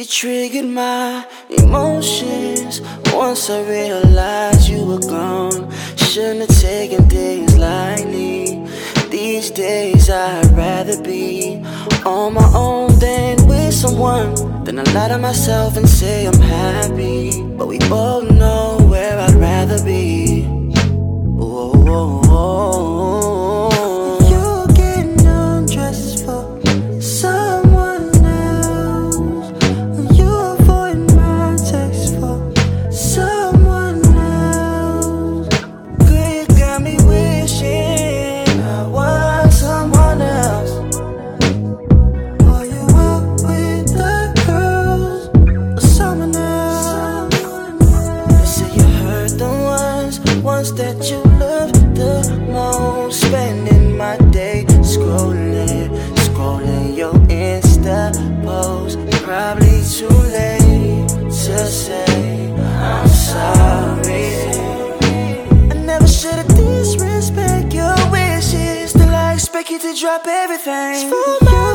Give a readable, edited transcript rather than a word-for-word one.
You triggered my emotions once I realized you were gone. Shouldn't have taken things lightly. These days I'd rather be on my own than with someone. Then I lie to myself and say I'm happy, but we both know where I'd rather be. Whoa, whoa, whoa. You're getting undressed for someone else. You avoid my text for someone else. Girl, you got me wishing I was someone else. Are you out with the girls or someone else? They say you hurt the ones that you love the most. Spending my day scrolling your Insta post. Probably too late to say I'm sorry. I never should've disrespect your wishes. Still I expect you to drop everything. It's for my